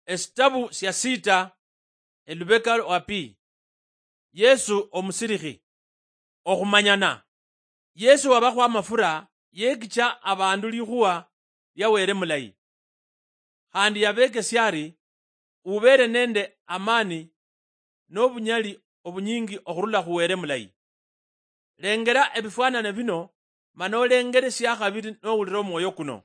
Esitabu sya 6 elubeka lwapi. Yesu omusirikhi. Okhumanyana. Yesu wabakho amafura yekicha abandu likhuwa lya wele mulayi. Khandi yabekesya ari ubere nende amani n'obunyali obunyingi okhurula khuwele mulayi. Lengera ebifwanane bino mana olengere syakhabili nowulira omwoyo kuno.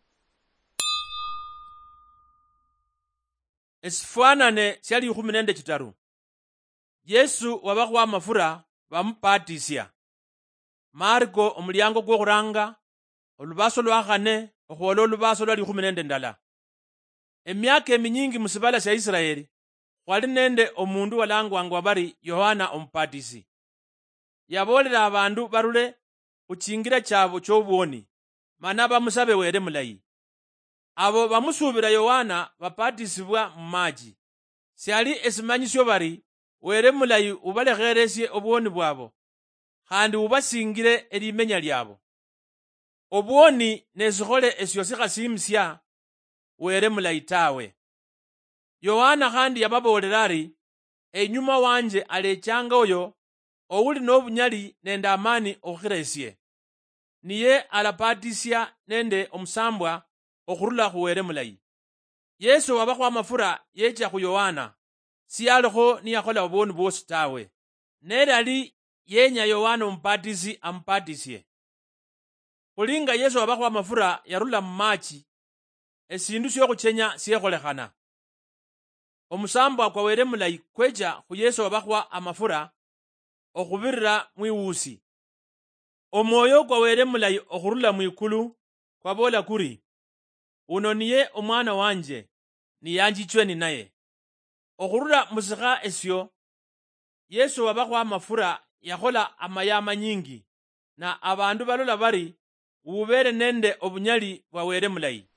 Esifwanane sya 13. Yesu wabakho amafura bamupatisya. Marko omulyango gwokhuranga olubaso lwa 4 okhuwola olubaso lwa 12. Emyaka eminyingi musibala sya Isiraeli khwali nende omundu walangwangwa bari Yohana omupatisi. Yabolela abandu barule khuchingira chabo chobwoni mana bamusabe wele mulayi. Abo bamusubila Yohana bapatisibwa mumaji. Syali esimanyisyo bari wele mulayi ubalekhelesye obwoni bwabo khandi ubasingile elimenya lyabo. Obwoni nesikhole esyo sikhasimsya wele mulayi tawe. Yohana khandi yababolela ari enyuma wanje alechanga oyo owuli n'obunyali nende amani okhiresye. Niye alapatisya nende omusambwa okhurula khuwele mulayi. Yesu wabakho amafura yecha khu Yohana siyalikho niyakhola obwoni bwosi tawe. Nelali yenya Yohana omupatisi amupatisye. Khulinga Yesu wabakho amafura yarula mumachi esindu syokhuchenya syekholekhana. Omusambwa kwa wele mulayi kwecha khu Yesu wabakho amafura okhubirira mwiwusi. Omwoyo kwa wele mulayi okhurula mwikulu kwabola kuri uno niye omwana wanje niyanjichwe ni naye. Okhurula musikha esyo Yesu wabakho amafura yakhola amaya manyingi na abandu balola bari ubere nende obunyali bwa wele mulayi.